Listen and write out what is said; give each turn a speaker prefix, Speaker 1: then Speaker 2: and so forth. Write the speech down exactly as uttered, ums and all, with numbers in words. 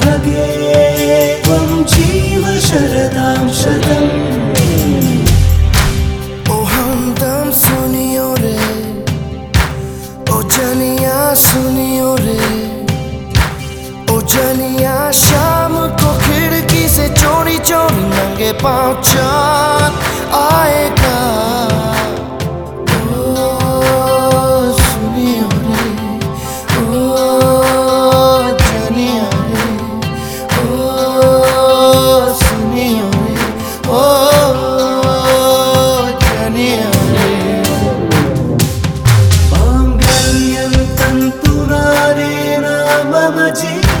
Speaker 1: भगे त्वं जीव शरदां शतम्।
Speaker 2: ओ हमदम सुनियो रे, ओ जनिया सुनियो रे, ओ जनिया शाम को खिड़की से चोरी चोरी नंगे पाँव चाँद आएगा। ओ सुनियो रे, ओ जनिया रे, ओ सुनियो रे, ओ जनिया रे।
Speaker 1: मांगल्यं तन्तुना नेन मम जीवने